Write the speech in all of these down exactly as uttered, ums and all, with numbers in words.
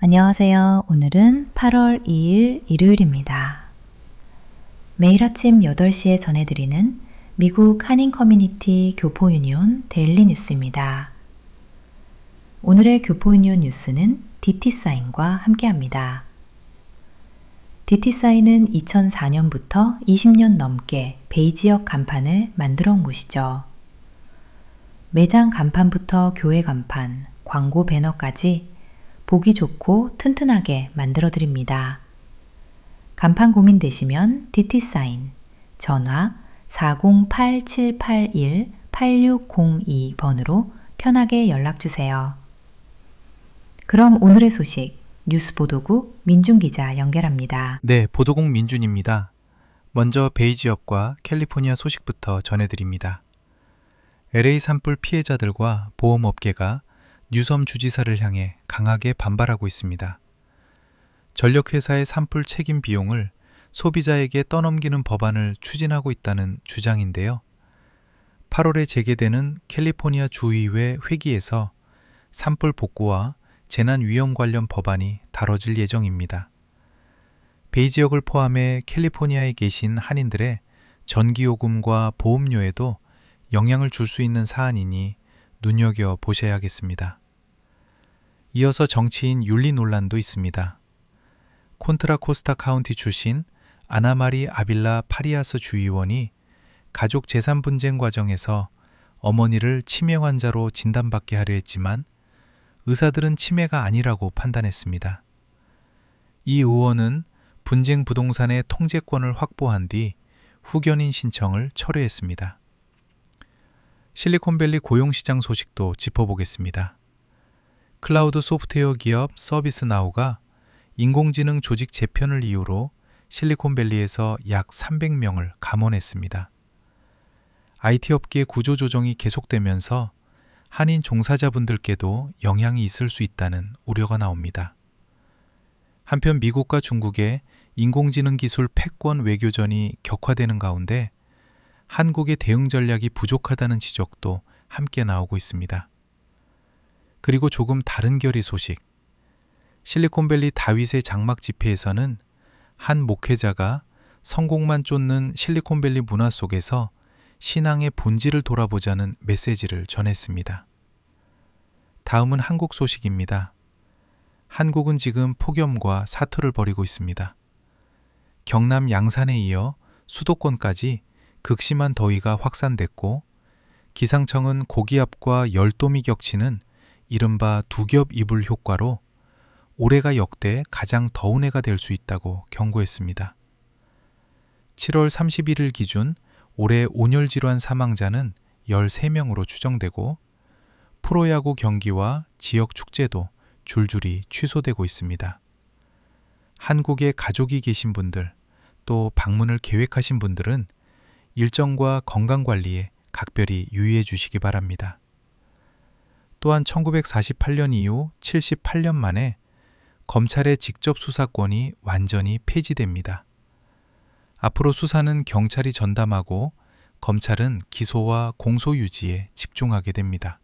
안녕하세요. 오늘은 팔월 이일 일요일입니다. 매일 아침 여덟 시에 전해드리는 미국 한인 커뮤니티 교포 유니온 데일리 뉴스입니다. 오늘의 교포 유니온 뉴스는 디티사인과 함께합니다. 디티사인은 이천사 년부터 이십 년 넘게 베이 지역 간판을 만들어 온 곳이죠. 매장 간판부터 교회 간판, 광고 배너까지 보기 좋고 튼튼하게 만들어 드립니다. 간판 고민되시면 디티사인, 전화 사공팔 칠팔일 팔육공이 번으로 편하게 연락주세요. 그럼 오늘의 소식, 뉴스 보도국 민준기자 연결합니다. 네, 보도국 민준입니다. 먼저 베이 지역과 캘리포니아 소식부터 전해드립니다. 엘에이 산불 피해자들과 보험업계가 뉴섬 주지사를 향해 강하게 반발하고 있습니다. 전력회사의 산불 책임 비용을 소비자에게 떠넘기는 법안을 추진하고 있다는 주장인데요. 팔월에 재개되는 캘리포니아 주의회 회기에서 산불 복구와 재난 위험 관련 법안이 다뤄질 예정입니다. 베이 지역을 포함해 캘리포니아에 계신 한인들의 전기요금과 보험료에도 영향을 줄 수 있는 사안이니 눈여겨보셔야겠습니다. 이어서 정치인 윤리 논란도 있습니다. 콘트라코스타 카운티 출신 아나마리 아빌라 파리아스 주의원이 가족 재산 분쟁 과정에서 어머니를 치매 환자로 진단받게 하려 했지만 의사들은 치매가 아니라고 판단했습니다. 이 의원은 분쟁 부동산의 통제권을 확보한 뒤 후견인 신청을 철회했습니다. 실리콘밸리 고용시장 소식도 짚어보겠습니다. 클라우드 소프트웨어 기업 서비스나우가 인공지능 조직 재편을 이유로 실리콘밸리에서 약 삼백 명을 감원했습니다. 아이티 업계 구조조정이 계속되면서 한인 종사자분들께도 영향이 있을 수 있다는 우려가 나옵니다. 한편 미국과 중국의 인공지능 기술 패권 외교전이 격화되는 가운데 한국의 대응 전략이 부족하다는 지적도 함께 나오고 있습니다. 그리고 조금 다른 결의 소식. 실리콘밸리 다윗의 장막 집회에서는 한 목회자가 성공만 쫓는 실리콘밸리 문화 속에서 신앙의 본질을 돌아보자는 메시지를 전했습니다. 다음은 한국 소식입니다. 한국은 지금 폭염과 사투를 벌이고 있습니다. 경남 양산에 이어 수도권까지 극심한 더위가 확산됐고 기상청은 고기압과 열돔이 겹치는 이른바 두겹 이불 효과로 올해가 역대 가장 더운 해가 될 수 있다고 경고했습니다. 칠월 삼십일일 기준 올해 온열 질환 사망자는 열세 명으로 추정되고 프로야구 경기와 지역 축제도 줄줄이 취소되고 있습니다. 한국에 가족이 계신 분들, 또 방문을 계획하신 분들은 일정과 건강관리에 각별히 유의해 주시기 바랍니다. 또한 천구백사십팔 년 이후 칠십팔 년 만에 검찰의 직접 수사권이 완전히 폐지됩니다. 앞으로 수사는 경찰이 전담하고 검찰은 기소와 공소 유지에 집중하게 됩니다.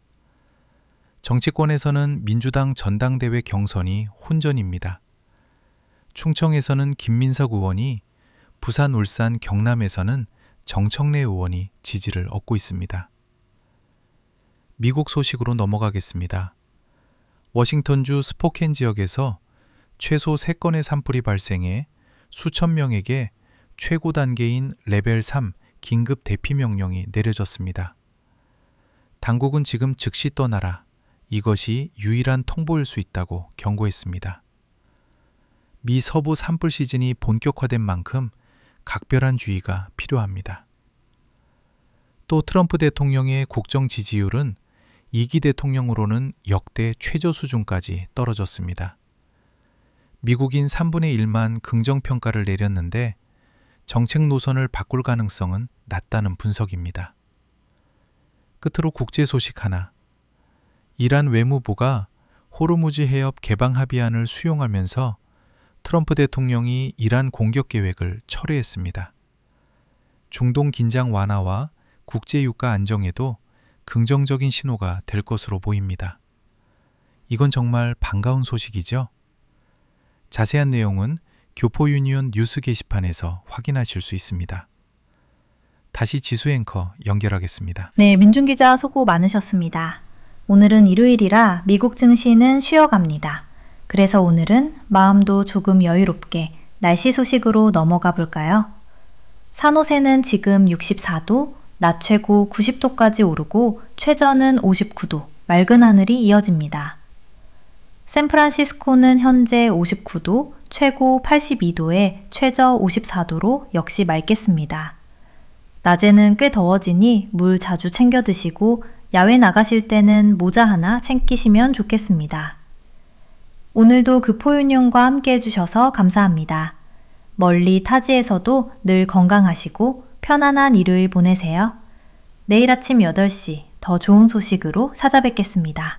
정치권에서는 민주당 전당대회 경선이 혼전입니다. 충청에서는 김민석 의원이, 부산, 울산, 경남에서는 정청래 의원이 지지를 얻고 있습니다. 미국 소식으로 넘어가겠습니다. 워싱턴주 스포켄 지역에서 최소 세 건의 산불이 발생해 수천 명에게 최고 단계인 레벨 삼 긴급 대피 명령이 내려졌습니다. 당국은 지금 즉시 떠나라, 이것이 유일한 통보일 수 있다고 경고했습니다. 미 서부 산불 시즌이 본격화된 만큼 각별한 주의가 필요합니다. 또 트럼프 대통령의 국정 지지율은 이 기 대통령으로는 역대 최저 수준까지 떨어졌습니다. 미국인 삼분의 일만 긍정평가를 내렸는데 정책 노선을 바꿀 가능성은 낮다는 분석입니다. 끝으로 국제 소식 하나. 이란 외무부가 호르무즈 해협 개방 합의안을 수용하면서 트럼프 대통령이 이란 공격 계획을 철회했습니다. 중동 긴장 완화와 국제 유가 안정에도 긍정적인 신호가 될 것으로 보입니다. 이건 정말 반가운 소식이죠? 자세한 내용은 교포 유니온 뉴스 게시판에서 확인하실 수 있습니다. 다시 지수 앵커 연결하겠습니다. 네, 민준 기자 수고 많으셨습니다. 오늘은 일요일이라 미국 증시는 쉬어갑니다. 그래서 오늘은 마음도 조금 여유롭게 날씨 소식으로 넘어가 볼까요? 산호세는 지금 육십사 도, 낮 최고 구십 도까지 오르고 최저는 오십구 도, 맑은 하늘이 이어집니다. 샌프란시스코는 현재 오십구 도, 최고 팔십이 도에 최저 오십사 도로 역시 맑겠습니다. 낮에는 꽤 더워지니 물 자주 챙겨 드시고 야외 나가실 때는 모자 하나 챙기시면 좋겠습니다. 오늘도 급포유년과 함께 해주셔서 감사합니다. 멀리 타지에서도 늘 건강하시고 편안한 일요일 보내세요. 내일 아침 여덟 시 더 좋은 소식으로 찾아뵙겠습니다.